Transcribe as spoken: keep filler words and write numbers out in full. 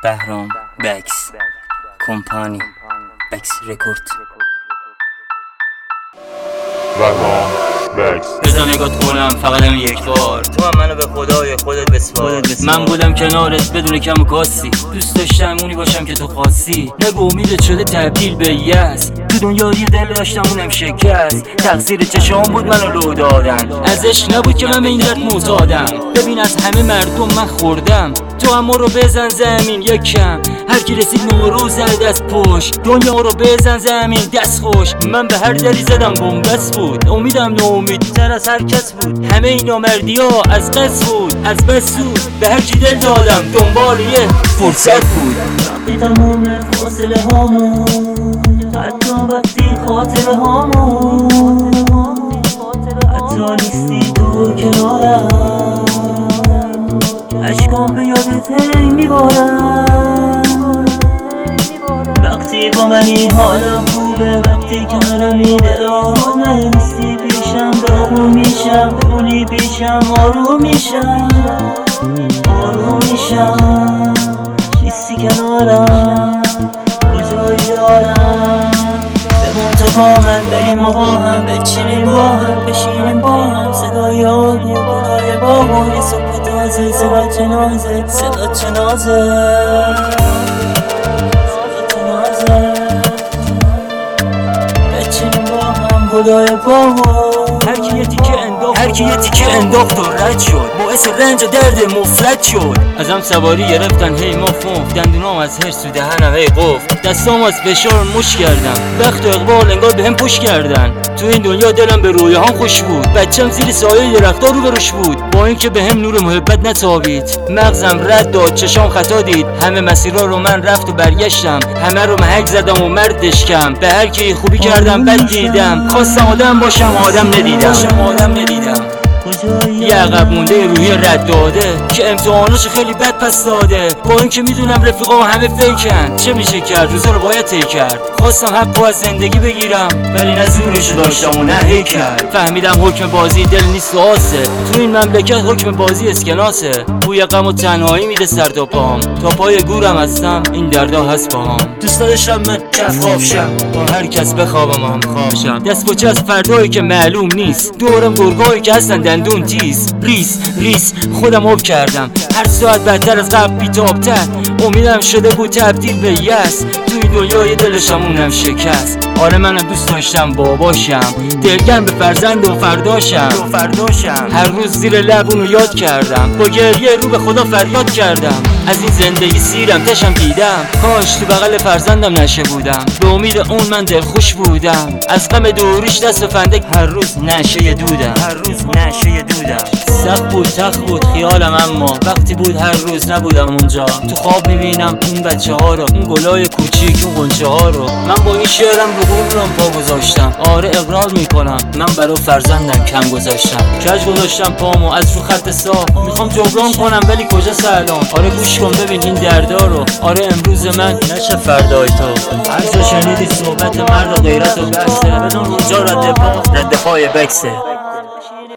بهرام بکس کمپانی بکس رکورد. بهرام بکس بزن نگات کنم فقط هم یک بار، تو هم منو به خدای خودت بسپار. من بودم کنارت بدون کم و کاستی، دوست داشتم اونی باشم که تو خواستی. نگو امیدت شده تبدیل به یأس، تو دنیا یه دل داشتم اونم شکست. تقصیر چشام بود منو لو دادن، ازش نبود که من به این درد معتادم. ببین از همه مردم من خوردم، تو هم رو بزن زمین یک کم. هر کی رسید نورو زد از پشت، دنیا رو بزن زمین دست خوش. من به هر دلی زدم بنبست بود، امیدم ناامیدتر از هر کس بود. همه اینا مردی ها از قصد بود، از بس بود به هر کی دل دادم دنبال یه فرصت بود. وقتی تموم فاصله هامون، حتی وقتی خاطره هامون، حتی نیستی تو کنارم، اشکام به یادت هی میبارم. وقتی با منی حالم خوبه، وقتی کنارمی دلم نیستی پیشم داغون میشم، بمونی پیشم آروم میشم، آروم میشم. نیستی کنارم کجایی دارم، بمون تو با من بریم و با هم بچینیم، با هم بشینیم با هم. صدای آبی و گلای باغ، یه صبح تازه، صدا جنازه، صدا جنازه، بچینیم با هم گلای باغ. هر کی یه تیکه انداخت، هر کی یه تیکه انداخت و رد شد، باعث رنج و درد مفرد شد. ازم سواری گرفتن هی مف مف، دندونام از هرس و دهنم هی قفل. دستام از فشار مش کردم، بخت و اقبال انگار بهم پوش کردن. تو این دنیا دلم به رویاهام خوش بود، بچم زیر سایه درختا رو بروش بود. با اینکه بهم نور محبت نتابید، مغزم رد داد چشام خطا دید. همه مسیرها رو من رفت و برگشتم، همه رو محک زدم و مردش کم. به هر کی خوبی کردم بد دیدم، خواستم آدم باشم آدم ندیدم، آدم ندیدم. یه عقب مونده روحی رد داده که امتحاناشو خیلی بد پس داده. با اینکه میدونم رفیقام همه فیکن، چه میشه کرد روزا رو باید طی کرد. خواستم حقو از زندگی بگیرم ولی نه زورشو داشتم و نه هی کرد. فهمیدم حکم بازی دل نیست و آسه، تو این مملکت حکم بازی اسکناسه. بوی غم و تنهایی میده سر تا پام، تا پای گورم هستم این دردا هست باهام. دوست داشتم من کفاف شم، با هر کس بخوابم هم خوابشم. دست با از فردایی که معلوم نیست، دورم گرگایی که هستن دندون تیز. ریس ریس خودم آب کردم، هر ساعت بدتر از قبل بیتابتر. امیدم شده بود تبدیل به یأس، توی دنیای دلشم اونم شکست. آره منم دوست داشتم باباشم، دلگرم به فرزند و فرداشم. فرداشم هر روز زیر لب اونو یاد کردم، با گریه رو به خدا فریاد کردم. از این زندگی سیرم تشم دیدم، کاش تو بغل فرزندم نشه بودم. به امید اون من دلخوش بودم، از غم دوریش دست و فندک هر روز نشه دودم، هر روز نشه دودم. سخت بود تخت بود خیالم، اما وقتی بود هر روز نبودم اونجا. تو خواب میبینم اون بچه ها رو، اون گلای کوچیک، اون غنچه ها رو. من با این شعرم رو غرورم پا گذاشتم، آره اقرار میکنم من برای فرزندم کم گذاشتم. کج گذاشتم پامو از رو خط صاف، میخوام جبران کنم ولی کجا سلام. آره گوش کن ببین این دردا رو، آره امروز من نشه فردای تو. هر جا شنیدی صحبت مرد و غیرت و بحثه، بدون اونجا رد پا رد پای بکسه.